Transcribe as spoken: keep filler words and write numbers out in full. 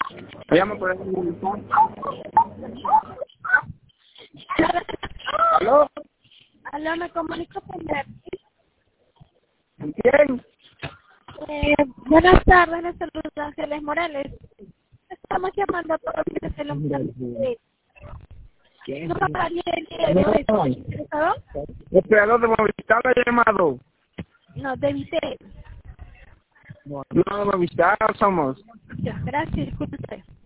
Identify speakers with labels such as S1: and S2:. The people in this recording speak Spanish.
S1: Me llamo por el... ¿Aló?
S2: Aló, me comunico con Beatriz.
S1: ¿Quién?
S2: Eh, buenas tardes, les saluda Ángeles Morales. Estamos llamando a todos los que se lo
S1: ¿Quién?
S2: ¿No pagaría el día de hoy? ¿Estás interesado?
S1: El operador de Movistar le ha llamado.
S2: No, de Vitel.
S1: No, Movistar somos.
S2: Gracias, disculpe.